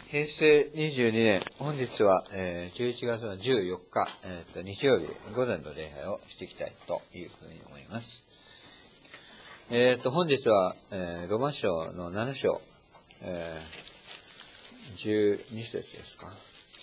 平成22年、本日は、11月の14日、日曜日午前の礼拝をしていきたいというふうに思います。本日は、ロマ書の7章、12節ですか。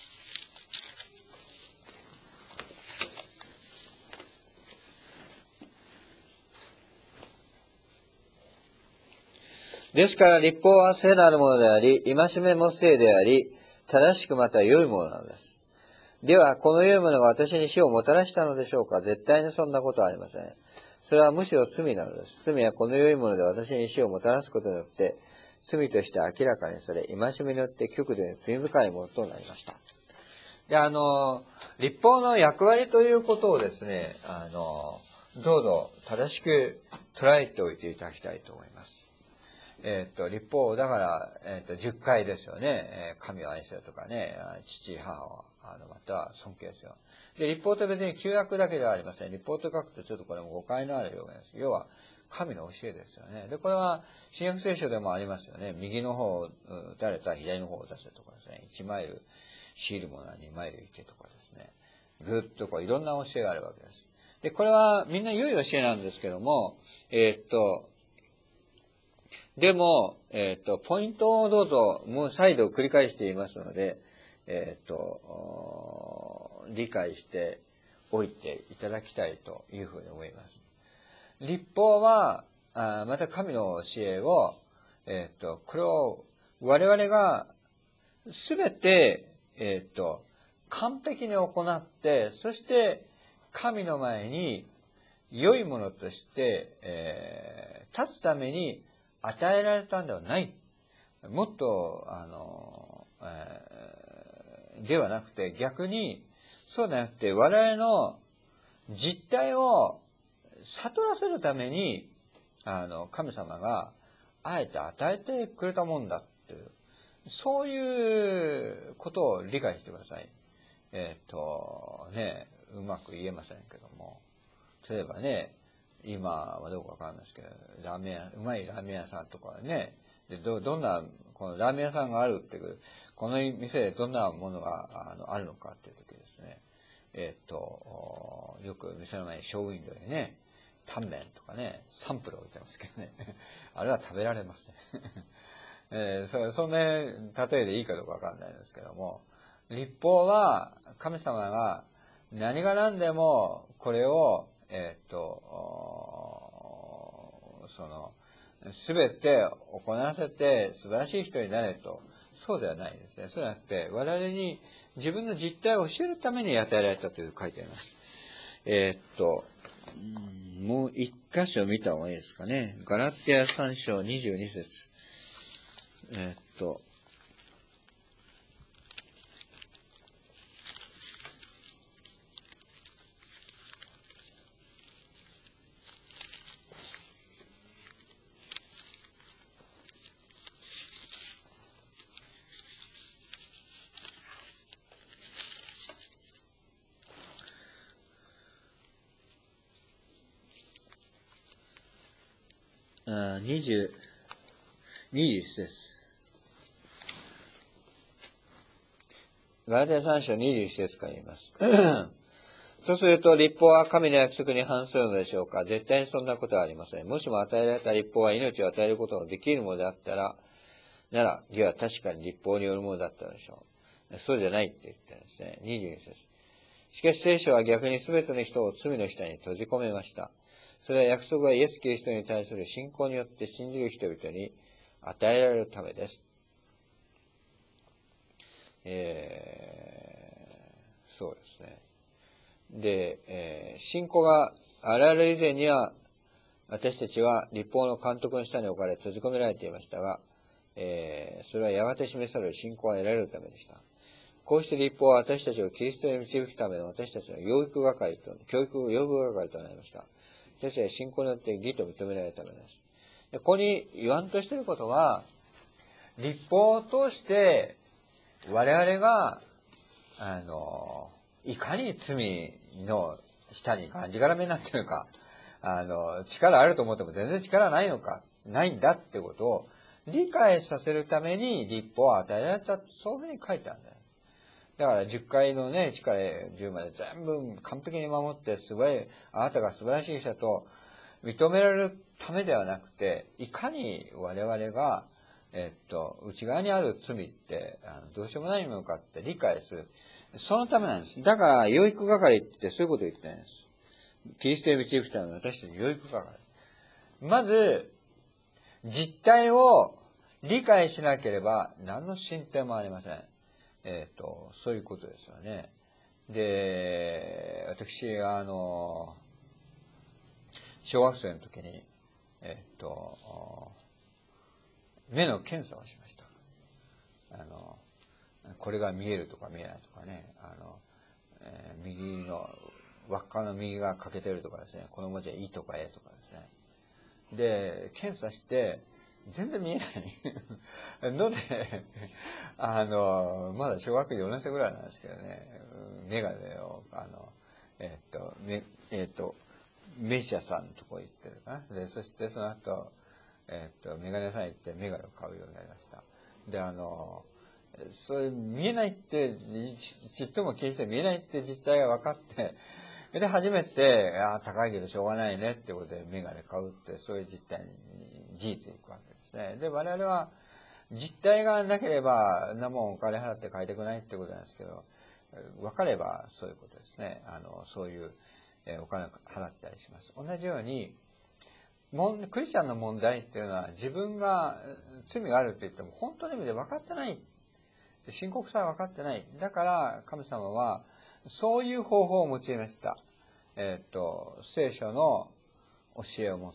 ですから律法は聖なるものであり、戒めも聖であり、正しくまた良いものなのです。では、この良いものが私に死をもたらしたのでしょうか。絶対にそんなことはありません。それはむしろ罪なのです。罪はこの良いもので私に死をもたらすことによって、罪として明らかにされ、戒めによって極度に罪深いものとなりました。で、律法の役割ということをですね、どうぞ正しく捉えておいていただきたいと思います。律法、だから、10回ですよね。神を愛せよとかね、父、母を、または尊敬せよ。で、律法って別に旧約だけではありません。律法と書くとちょっとこれも誤解のある表現です。要は、神の教えですよね。で、これは、新約聖書でもありますよね。右の方を打たれたら左の方を出せとかですね。1マイル強いるものは2マイル行けとかですね。ぐっとこういろんな教えがあるわけです。で、これはみんな良い教えなんですけども、でも、ポイントをどうぞ、もう再度繰り返していますので、理解しておいていただきたいというふうに思います。律法は、また神の教えを、これを我々がすべて、完璧に行って、そして神の前に良いものとして、立つために与えられたんではない。もっと、ではなくて、逆に、そうではなくて、我々の実態を悟らせるために、神様が、あえて与えてくれたもんだっていう、そういうことを理解してください。うまく言えませんけども。例えばね、今はどうかわかんないですけど、うまいラーメン屋さんとかね、でどんな、このラーメン屋さんがあるっていう、この店でどんなものがあるのかっていう時ですね、よく店の前にショーウィンドウにね、タンメンとかね、サンプル置いてますけどね、あれは食べられません。そんな例えでいいかどうかわかんないですけども、律法は神様が何が何でもこれをすべて行わせて素晴らしい人になれと、そうではないですね。そうじゃなくて、我々に自分の実態を教えるために与えられたという書いてあります。もう一箇所見た方がいいですかね。ガラテヤ3章22節。21節。ガラテヤ3章21節から言います。そうすると、律法は神の約束に反するのでしょうか。絶対にそんなことはありません。もしも与えられた律法は命を与えることのできるものであったら、なら、義は確かに律法によるものだったでしょう。そうじゃないって言ってるんですね。22節。しかし聖書は逆に全ての人を罪の下に閉じ込めました。それは約束はイエス・キリストに対する信仰によって信じる人々に与えられるためです。そうですね。で、信仰が現れる以前には、私たちは律法の監督の下に置かれ閉じ込められていましたが、それはやがて示される信仰が得られるためでした。こうして律法は私たちをキリストに導くための私たちの教育係となりました。私たちは信仰によって義と認められるためです。ここに言わんとしていることは、律法を通して我々が、いかに罪の下にがんじがらめになっているか、力あると思っても全然力ないんだってことを理解させるために立法を与えられた、そういうふうに書いてあるんだよ。だから10回のね、1から10まで全部完璧に守って、あなたが素晴らしい人と認められるためではなくて、いかに我々が、内側にある罪って、どうしようもないものかって理解する。そのためなんです。だから、養育係ってそういうことを言ってないんです。キリストへ導くための私たちの養育係。まず、実態を理解しなければ何の進展もありません。そういうことですよね。で、私が小学生の時に、目の検査をしました。これが見えるとか見えないとかね、右の、輪っかの右が欠けてるとかですね、この文字は「い」とか「え」とかですね。で、検査して、全然見えないので、まだ小学4年生ぐらいなんですけどね、メガネを、メシアさんのとこ行ってるかな。で、そしてその後、メガネ屋さん行ってメガネを買うようになりました。で、それ見えないって、ちっとも気にして見えないって実態が分かって、で、初めて、高いけどしょうがないねってことでメガネ買うって、そういう実態に、事実に行くわけですね。で、我々は、実態がなければ、なもんお金払って買いたくないってことなんですけど、分かればそういうことですね。そういう、お金を払ったりします。同じように、クリスチャンの問題っていうのは、自分が罪があるって言っても、本当の意味で分かってない。深刻さは分かってない。だから、神様は、そういう方法を用いました。聖書の教えを持って、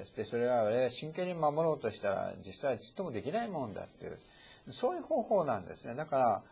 で、それは我々真剣に守ろうとしたら、実際ちっともできないもんだっていう、そういう方法なんですね。だから、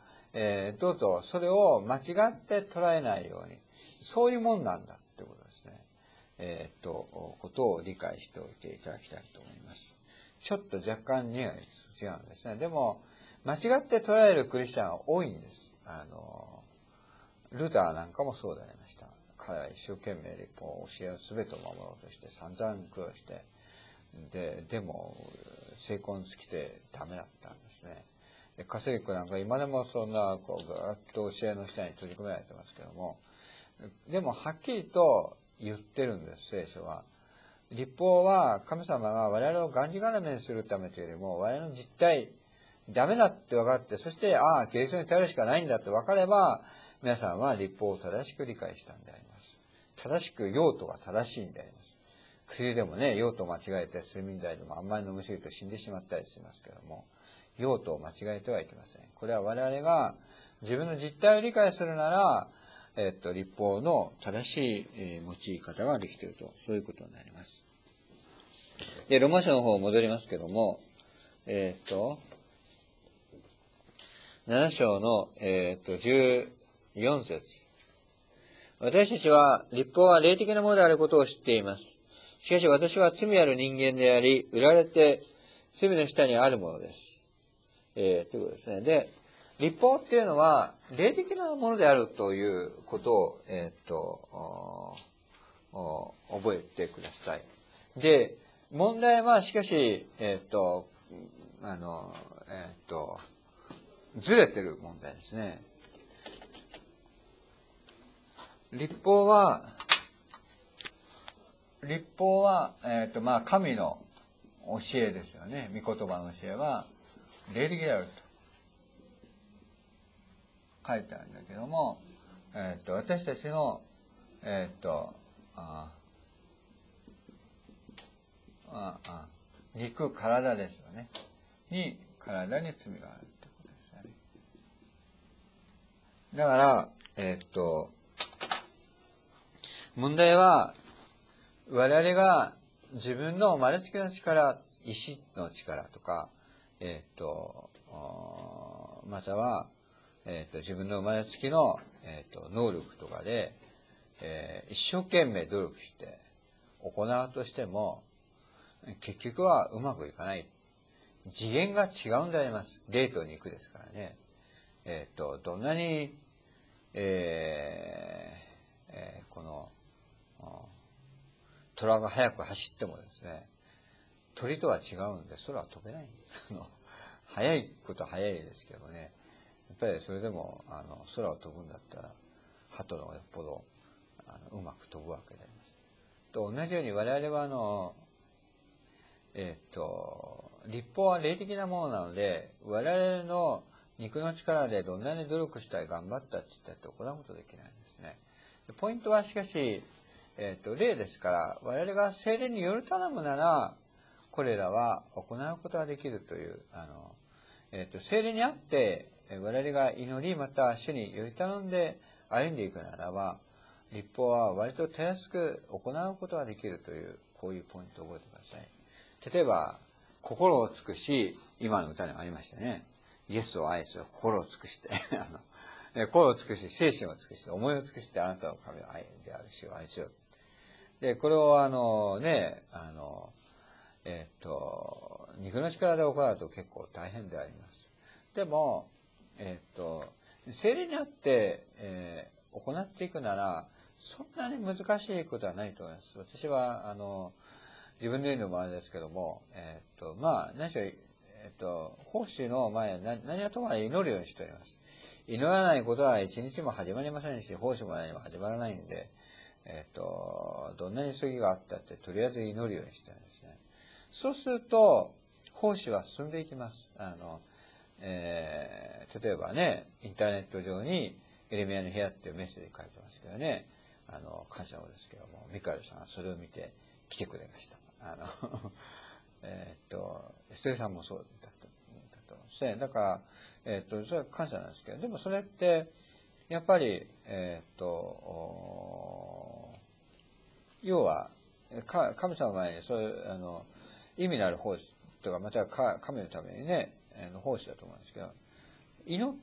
どうぞ、それを間違って捉えないように、そういうもんなんだってことですね。ことを理解しておいていただきたいと思います。ちょっと若干ニュアンス違うんですね。でも、間違って捉えるクリスチャンは多いんです。ルターなんかもそうでありました。彼は一生懸命立法を教えを全てを守ろうとして散々苦労して、でも成功に尽きてダメだったんですね。カセリックなんか今でもそんなぐーっと教えの下に閉じ込められてますけども、でもはっきりと言ってるんです、聖書は。立法は神様が我々をがんじがらめにするためというよりも、我々の実態、ダメだって分かって、そして、キリストに頼るしかないんだって分かれば、皆さんは立法を正しく理解したんであります。正しく用途が正しいんであります。薬でもね、用途を間違えて睡眠剤でもあんまり飲みすぎると死んでしまったりしますけども、用途を間違えてはいけません。これは我々が自分の実態を理解するなら、立法の正しい、用い方ができていると、そういうことになります。で、ロマ書の方戻りますけども、7章の、14節。私たちは、立法は霊的なものであることを知っています。しかし私は罪ある人間であり、売られて罪の下にあるものです。ということですね。で、立法っていうのは、霊的なものであるということを、覚えてください。で、問題は、しかし、ずれてる問題ですね。立法は、神の教えですよね。御言葉の教えは、霊的であると書いてあるんだけども、私たちの、肉、体ですよね。体に罪があるってことですよね。だから、問題は、我々が自分の生まれつきの力、意志の力とか、または、自分の生まれつきの、能力とかで、一生懸命努力して行うとしても、結局はうまくいかない。次元が違うんであります。霊と肉ですからね。どんなに、この、虎が速く走ってもですね、 鳥とは違うんで空は飛べないんです。早いことは早いですけどね、やっぱりそれでも空を飛ぶんだったら鳩の方がよっぽどうまく飛ぶわけであります。と同じように我々は立法は霊的なものなので、我々の肉の力でどんなに努力したり頑張ったって言ったって行うことできないんですね。ポイントはしかし、霊ですから、我々が聖霊による頼むなら、これらは行うことができるという、聖霊にあって、我々が祈り、また主により頼んで歩んでいくならば、立法は割とたやすく行うことができるという、こういうポイントを覚えてください。例えば、心を尽くし、今の歌にもありましたね。イエスを愛す、心を尽くして、心を尽くし、精神を尽くして、思いを尽くして、あなたの神を愛である主を愛しよう。で、これを肉の力で行うと結構大変であります。でも、聖霊にあって、行っていくなら、そんなに難しいことはないと思います。私は、自分で言うのもあれですけども、何しろ、奉仕の前、何はともあれ祈るようにしております。祈らないことは一日も始まりませんし、奉仕も何も始まらないんで、どんなに急ぎがあったって、とりあえず祈るようにしてるんですね。そうすると、奉仕は進んでいきます。例えばね、インターネット上に、エレミヤの部屋っていうメッセージ書いてますけどね、感謝をですけども、ミカエルさんはそれを見て来てくれました。エステルさんもそうだったと思うんですね。だから、それは感謝なんですけど、でもそれって、やっぱり、要は、神様の前にそういう、意味のある奉仕とか、または神のためにね、奉仕だと思うんですけど、祈って、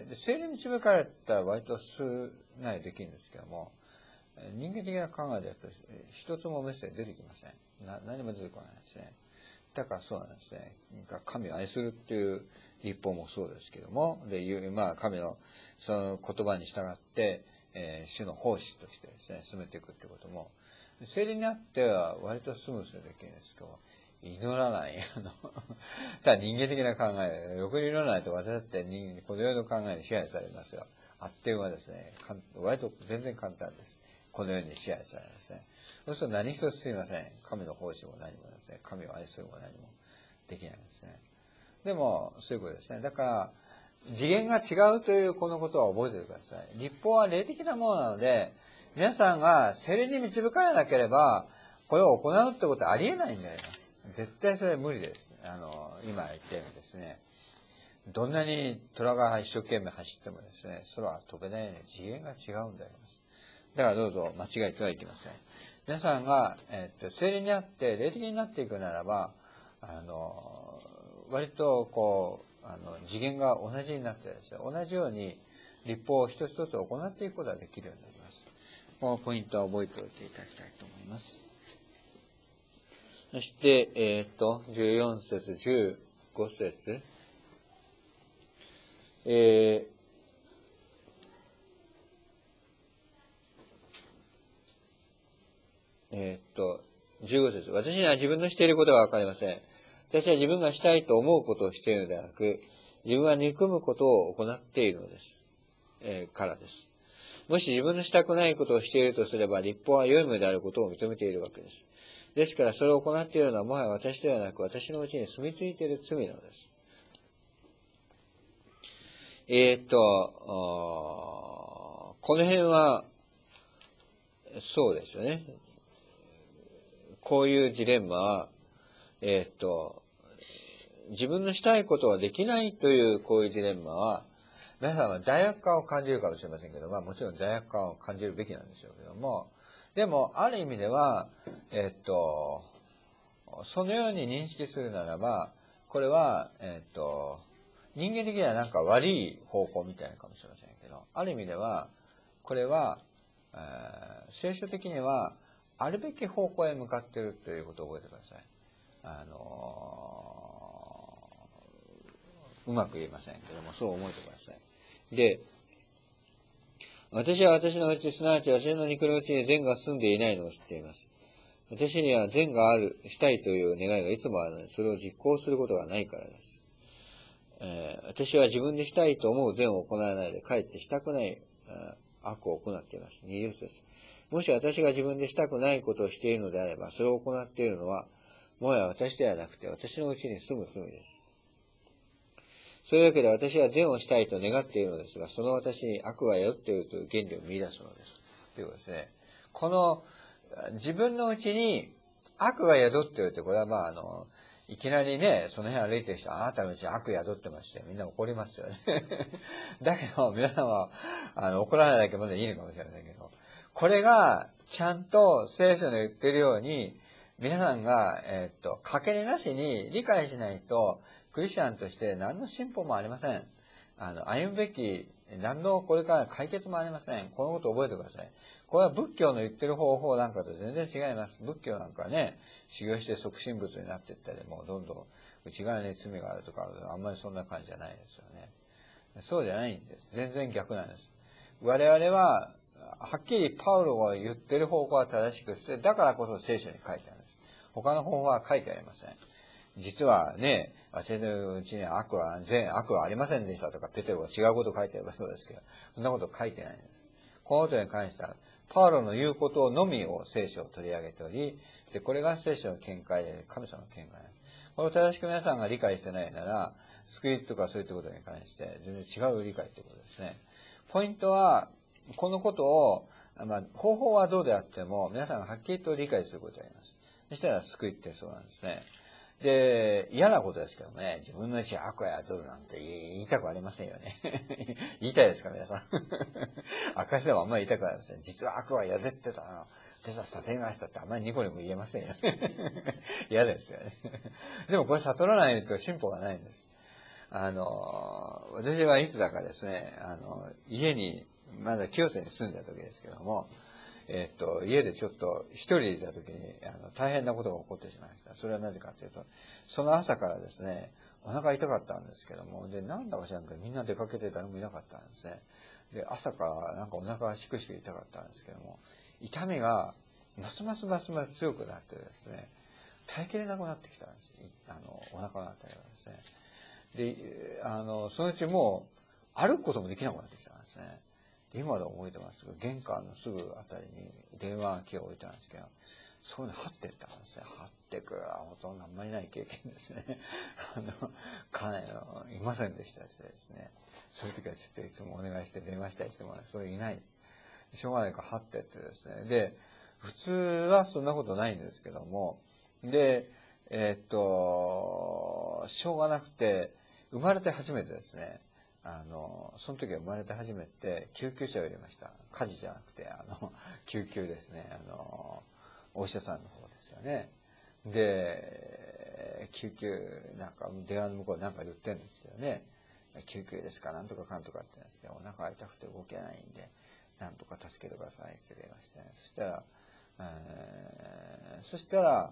聖霊に導かれたら割とすないできるんですけども、人間的な考えでやっぱり一つもメッセージ出てきません。何も出てこないですね。だからそうなんですね。神を愛するっていう立法もそうですけども、神のその言葉に従って、主の奉仕としてですね、進めていくってことも、聖霊にあっては割とスムーズにできるんですけど、祈らない。ただ人間的な考え、ろくに祈らないと私だってこの世の考えに支配されますよ。あっという間ですね。割と全然簡単です。この世に支配されますね。そうすると何一つすみません。神の奉仕も何もですね、神を愛するも何もできないんですね。でも、そういうことですね。だから、次元が違うというこのことは覚えておいてください。立法は霊的なものなので、皆さんが聖霊に導かれなければ、これを行うってことはありえないんであります。絶対それは無理です。今言ったようにですね、どんなに虎が一生懸命走ってもですね、空は飛べないように次元が違うんであります。だからどうぞ間違えてはいけません。皆さんが、聖霊にあって霊的になっていくならば、割と次元が同じになってですね、同じように立法を一つ一つ行っていくことができるようになります。このポイントは覚えておいていただきたいと思います。そして、14節、15節、15節、私には自分のしていることがわかりません。私は自分がしたいと思うことをしているのではなく、自分は憎むことを行っているのです。からです。もし自分のしたくないことをしているとすれば、立法は良いものであることを認めているわけです。ですから、それを行っているのはもはや私ではなく、私のうちに住み着いている罪なのです。この辺は、そうですよね。こういうジレンマは、自分のしたいことはできないというこういうジレンマは、皆さんは罪悪感を感じるかもしれませんけど、もちろん罪悪感を感じるべきなんでしょうけども、でも、ある意味では、そのように認識するならば、これは、人間的にはなんか悪い方向みたいなかもしれませんけど、ある意味では、これは、聖書的には、あるべき方向へ向かっているということを覚えてください。うまく言えませんけども、そう思ってください。で、私は私のうち、すなわち私の肉のうちに善が住んでいないのを知っています。 私には善がしたいという願いがいつもあるのに、それを実行することがないからです。私は自分でしたいと思う善を行わないで、かえってしたくない悪を行っています。20節です。もし私が自分でしたくないことをしているのであれば、それを行っているのは、もはや私ではなくて、私のうちに住む罪です。そういうわけで私は善をしたいと願っているのですが、その私に悪が宿っているという原理を見出すのです。ということですね。この、自分のうちに悪が宿っているって、これはいきなりね、その辺歩いてる人、あなたのうちに悪宿ってまして、みんな怒りますよね。だけど、皆さんは、怒らないだけまだいいのかもしれませんけど、これが、ちゃんと聖書の言ってるように、皆さんが、かけねなしに理解しないと、クリスチャンとして何の進歩もありません。歩むべき、何のこれから解決もありません。このことを覚えてください。これは仏教の言ってる方法なんかと全然違います。仏教なんかね、修行して即身仏になっていったり、もうどんどん内側に罪があるとか、あんまりそんな感じじゃないですよね。そうじゃないんです。全然逆なんです。我々は、はっきりパウロが言ってる方法は正しくして、だからこそ聖書に書いてあるんです。他の方法は書いてありません。実はね、私のうちに悪はありませんでしたとか、ペテロが違うことを書いてあればそうですけど、そんなこと書いてないんです。このことに関しては、パウロの言うことのみを聖書を取り上げており、で、これが聖書の見解で、神様の見解。これを正しく皆さんが理解してないなら、救いとかそういったことに関して全然違う理解ということですね。ポイントは、このことを、方法はどうであっても、皆さんがはっきりと理解することがあります。そしたら救いってそうなんですね。で、嫌なことですけどね、自分のうち悪が宿るなんて言いたくありませんよね。言いたいですか、皆さん。証でもあんまり言いたくありません。実は悪は宿ってたの。実は悟りましたってあんまりニコニコ言えませんよね。嫌ですよね。でもこれ悟らないと進歩がないんです。私はいつだかですね、家に、まだ清瀬に住んでた時ですけども、家でちょっと一人でいた時に、大変なことが起こってしまいました。それはなぜかというと、その朝からですね、お腹痛かったんですけども、で、なんだか知らんけど、みんな出かけて誰もいなかったんですね。で、朝からなんかお腹がしくしく痛かったんですけども、痛みが、ますます強くなってですね、耐えきれなくなってきたんです。お腹のあたりがですね。で、そのうちもう、歩くこともできなくなってきたんですね。今で覚えてますけど、玄関のすぐあたりに電話機を置いたんですけど、そういうの張ってったんですね。張ってくほとんどあんまりない経験ですね。かなりいませんでしたしですね。そういう時はちょっといつもお願いして電話したりしても、そういういない。しょうがないから張ってってですね。で、普通はそんなことないんですけども、で、しょうがなくて、生まれて初めてですね、その時は生まれて初めて救急車を入れました。火事じゃなくて、救急ですね。お医者さんの方ですよね。で、救急、なんか、電話の向こうなんか言ってるんですけどね。救急ですかなんとかかんとかって言うんですけど、お腹痛くて動けないんで、なんとか助けてくださいって電話してね。そしたら、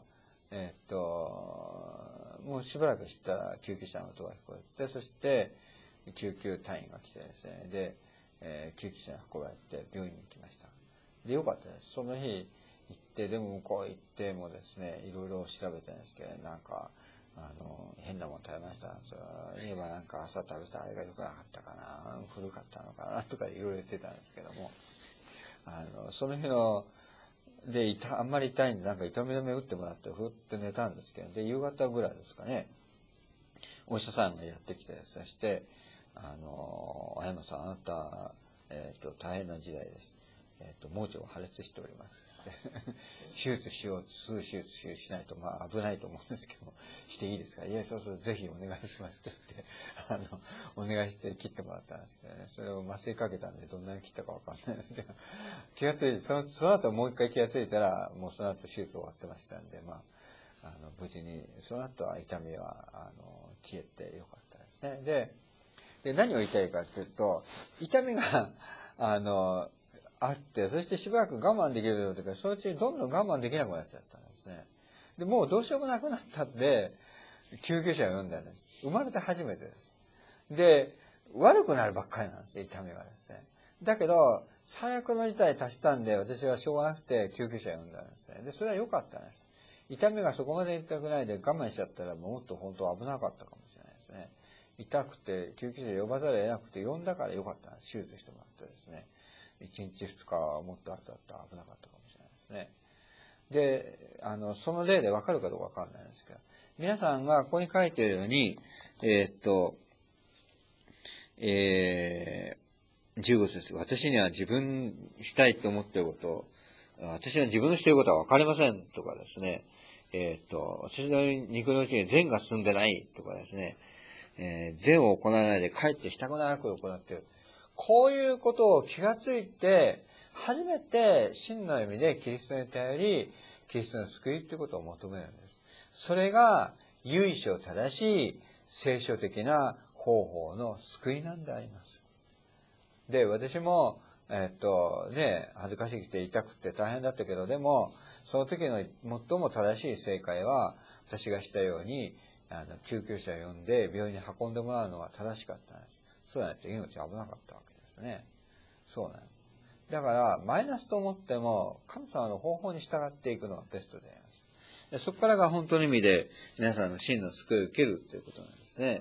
もうしばらくしたら救急車の音が聞こえて、そして、救急隊員が来てですね、で、救急車に運ばれて病院に行きました。で、よかったです。その日行って、でも向こう行ってもですね、いろいろ調べたんですけど、なんか、変なもの食べました。そういえばなんか朝食べたあれが良くなかったかな、古かったのかな、とかいろいろ言ってたんですけども、その日の、で、あんまり痛いんで、なんか痛み止め打ってもらって、ふって寝たんですけど、で、夕方ぐらいですかね、お医者さんがやってきて、そして、青山さん、あなた、大変な時代です。盲腸が破裂しております。手術しよう、すぐ手術しないと、危ないと思うんですけども、していいですか？いや、そう、ぜひお願いしますって言って、お願いして切ってもらったんですけどね、それを麻酔かけたんで、どんなに切ったかわかんないですけど、気がついて、その後もう一回気がついたら、もうその後手術終わってましたんで、無事に、その後は痛みは、消えてよかったですね。で、何を言いたいかというと、痛みが、あって、そしてしばらく我慢できるようとか、そのうちにどんどん我慢できなくなっちゃったんですね。で、もうどうしようもなくなったんで、救急車を呼んだんです。生まれて初めてです。で、悪くなるばっかりなんですよ、痛みがですね。 だけど、最悪の事態に達したんで、私はしょうがなくて救急車を呼んだんですね。で、それは良かったんです。痛みがそこまで痛くないで我慢しちゃったら、もっと本当は危なかったかもしれないですね。痛くて、救急車呼ばざるを得なくて、呼んだから良かったんです。手術してもらってですね。1日2日はもっと後だったら危なかったかもしれないですね。で、その例で分かるかどうか分かんないんですけど、皆さんがここに書いているように、15節、私には自分したいと思っていること、私は自分のしていることは分かりませんとかですね、私の肉のうちに善が進んでないとかですね、善を行わないでかえってしたくない悪を行っている。こういうことを気がついて、初めて真の意味でキリストに頼り、キリストの救いということを求めるんです。それが由緒正しい聖書的な方法の救いなんであります。で、私も、恥ずかしくて痛くて大変だったけど、でも、その時の最も正しい正解は、私がしたように、救急車を呼んで病院に運んでもらうのが正しかったんです。そうやって命危なかったわけですね。そうなんです。だから、マイナスと思っても、神様の方法に従っていくのがベストであります。でそこからが本当の意味で、皆さんの真の救いを受けるということなんですね。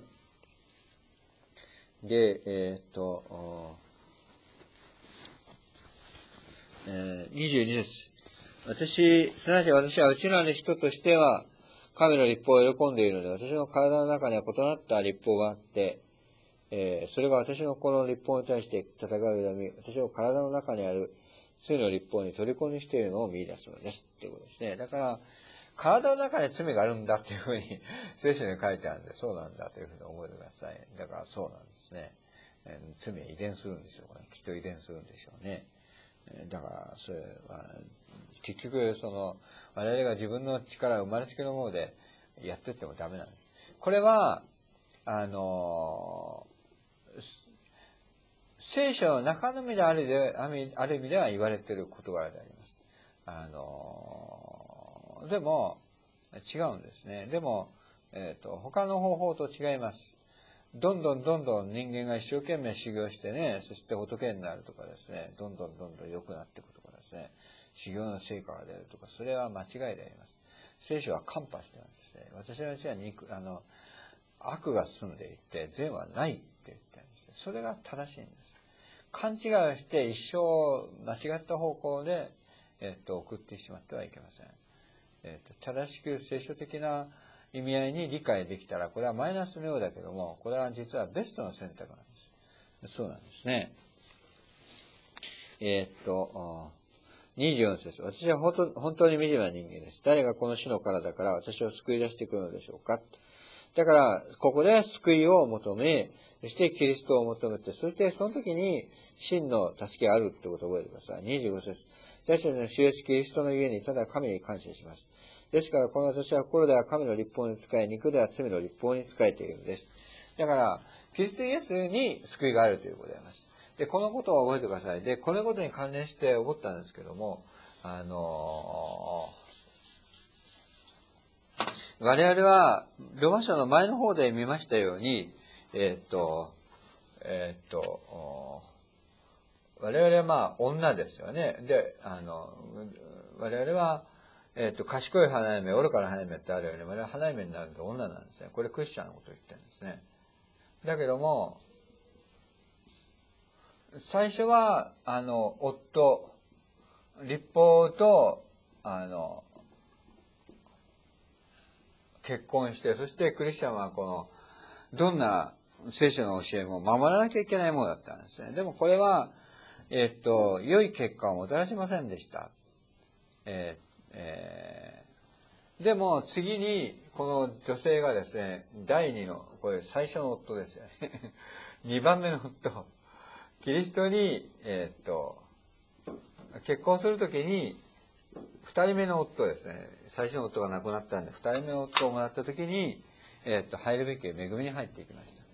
で、22節。すなわち私は内なる人としては、神の律法を喜んでいるので、私の体の中には異なった律法があって、それが私のこの律法に対して戦うため、私の体の中にある罪の律法に虜にしているのを見出すのです。っていうことですね。だから、体の中に罪があるんだっていうふうに聖書に書いてあるんで、そうなんだというふうに覚えてください。だからそうなんですね。罪は遺伝するんでしょうね。きっと遺伝するんでしょうね。だから、それは、結局、我々が自分の力、生まれつきのものでやってってもダメなんです。これは、聖書の中の意味である意味では言われている言葉であります。でも、違うんですね。でも、他の方法と違います。どんどん人間が一生懸命修行してね、そして仏になるとかですね、どんどん良くなっていくとかですね、修行の成果が出るとか、それは間違いであります。聖書は看破してるんですね。私のうちは悪が住んでいて、善はないって言ってるんですね。それが正しいんです。勘違いをして一生間違った方向で、送ってしまってはいけません。正しく聖書的な意味合いに理解できたら、これはマイナスのようだけども、これは実はベストの選択なんです。そうなんですね。24節。私は本当に惨めな人間です。誰がこの死の体から私を救い出してくるのでしょうか。だから、ここで救いを求め、そしてキリストを求めて、そしてその時に真の助けがあるってことを覚えてください。25節。私たちの主イエスキリストのゆえにただ神に感謝します。ですから、この私は心では神の律法に仕え、肉では罪の律法に仕えているのです。だから、キリストイエスに救いがあるということであります。で、このことを覚えてください。で、このことに関連して思ったんですけども、我々は、ローマ書の前の方で見ましたように、我々は女ですよね。で、我々は、賢い花嫁、愚かな花嫁ってあるように、我々は花嫁になると女なんですね。これクリスチャンのことを言ってるんですね。だけども、最初は、夫、律法と、結婚して、そしてクリスチャンはどんな聖書の教えも守らなきゃいけないものだったんですね。でもこれは、良い結果をもたらしませんでした。でも次に、この女性がですね、第二の、これ最初の夫ですよね。2番目の夫。キリストに、結婚するときに、2人目の夫ですね。最初の夫が亡くなったんで、2人目の夫をもらったときに、入るべき恵みに入っていきました。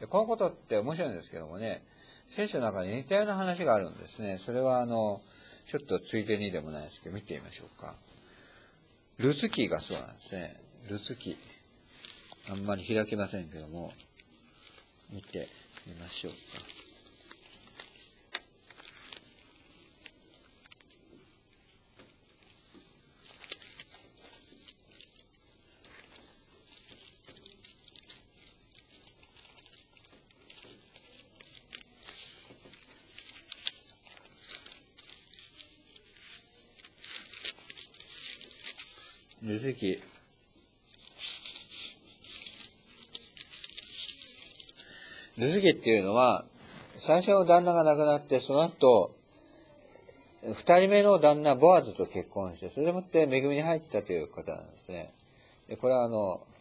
このことって面白いんですけどもね、聖書の中に似たような話があるんですね。それはちょっとついでにでもないですけど、見てみましょうか。ルツ記がそうなんですね。ルツ記。あんまり開けませんけども、見てみましょうか。 ルツ記。ルツ記っていうのは、最初の旦那が亡くなって、その後、二人目の旦那、ボアズと結婚して、それでもって恵みに入ったという方なんですね。で、これは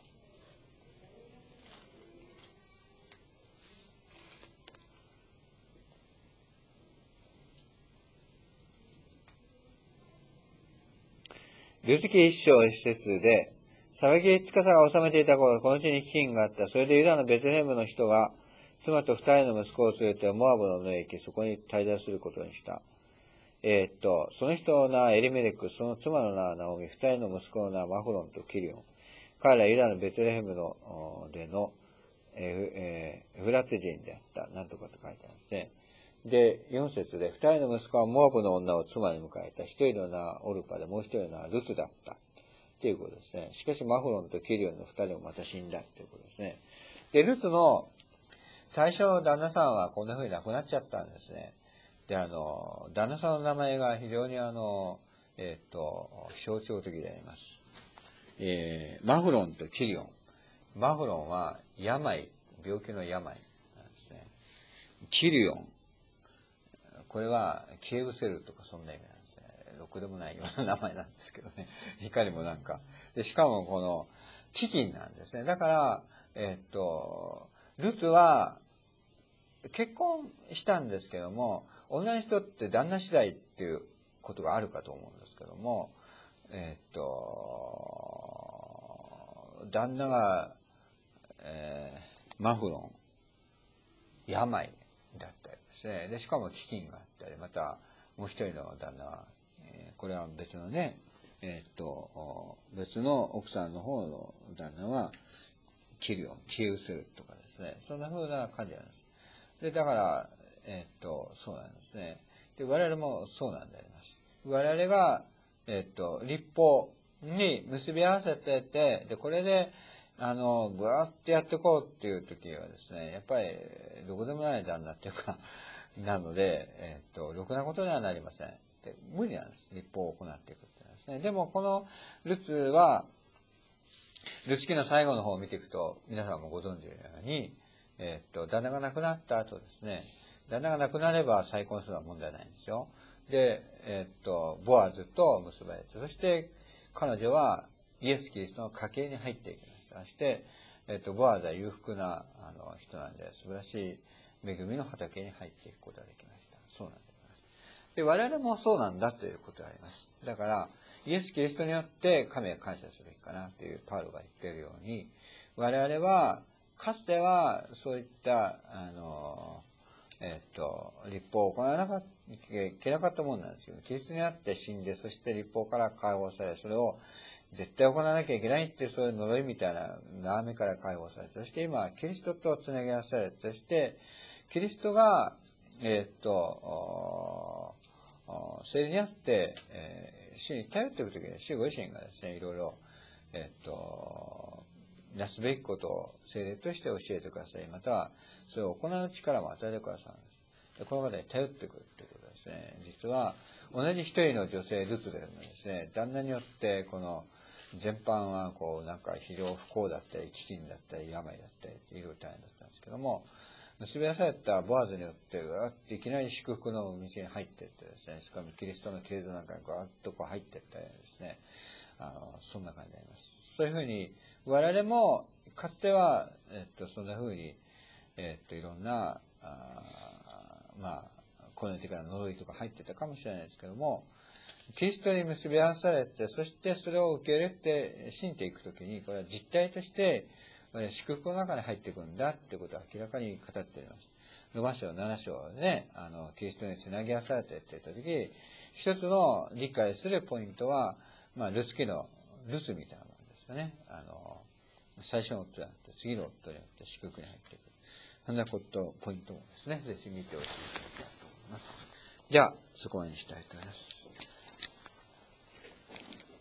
ルツ記一章一節で、裁き司が治めていた頃、この地に飢饉があった。それでユダのベツレヘムの人が、妻と二人の息子を連れてモアブの野へ行き、そこに滞在することにした。その人の名はエリメレク、その妻の名はナオミ、二人の息子の名はマフロンとキリオン。彼らユダのベツレヘムでのエフラテ人であった。なんとかと書いてあるんですね。で、4節で、二人の息子はモアブの女を妻に迎えた。一人の名はオルパで、もう一人の名はルツだった。ということですね。しかしマフロンとキリオンの二人もまた死んだということですね。で、ルツの最初の旦那さんはこんな風に亡くなっちゃったんですね。で、旦那さんの名前が非常に象徴的であります。マフロンとキリオン。マフロンは病気の病なんですね。キリオン。これはケーブセルとかそんな意味なんですね。ろくでもないような名前なんですけどね。いかにもなんか。で、しかもこの、飢饉なんですね。だから、ルツは、結婚したんですけども、女の人って旦那次第っていうことがあるかと思うんですけども、旦那が、マフロン、病だったりですね。で、しかも飢饉があったり、また、もう一人の旦那は、これは別のね、別の奥さんの方の旦那は、キリオン、キウセルとかですね。そんな風な感じなんです。で、だから、そうなんですね。で、我々もそうなんであります。我々が、立法に結び合わせてて、で、これで、ぐわーってやっていこうっていう時はですね、やっぱり、どこでもない旦那っていうか、なので、ろくなことにはなりません。で、無理なんです。立法を行っていくっていうのはですね。でも、このルツは、ルツ記の最後の方を見ていくと、皆さんもご存知のように、旦那が亡くなった後ですね、旦那が亡くなれば再婚するのは問題ないんですよ。で、ボアズと結ばれて、そして彼女はイエス・キリストの家系に入っていきました。そして、ボアズは裕福な人なんで、素晴らしい恵みの畑に入っていくことができました。そうなんであります。で、我々もそうなんだということがあります。だから、イエス・キリストによって神は感謝すべきかなというパウロが言っているように、我々は、かつてはそういった、立法を行わなきゃいけなかったもんなんですけど、キリストにあって死んで、そして立法から解放され、それを絶対行わなきゃいけないって、そういう呪いみたいな縄目から解放されて、そして今、キリストとつなぎ合わされて、そして、キリストが、聖霊にあって、主に頼っていくときに、主ご自身がですね、いろいろ、なすべきことを聖霊として教えてください。または、それを行う力も与えてくださるんです。でこの方に頼ってくるということですね。実は、同じ一人の女性、ルツでもですね、旦那によって、この、全般は、こう、なんか非常不幸だったり、飢饉だったり、病だったり、いろいろ大変だったんですけども、結び合わされたボアズによって、うわっていきなり祝福の道に入っていってですね、しかもキリストの系図なんかにガーッとこう入っていったりですね、そんな感じになります。そういうふうに、我々も、かつては、そんなふうに、いろんな、この的な呪いとか入ってたかもしれないですけども、キリストに結び合わされて、そしてそれを受け入れて信じていくときに、これは実体として、祝福の中に入っていくんだってことは明らかに語っています。ロマ書7章でね、キリストにつなぎ合わされてって言ったとき、一つの理解するポイントは、ルツ記のルツみたいなものですよね。最初の夫になって、次の夫によって祝福に入っていく。そんなこと、ポイントもですね、ぜひ見ておいていただきたいと思います。じゃあ、そこまでにしたいと思います。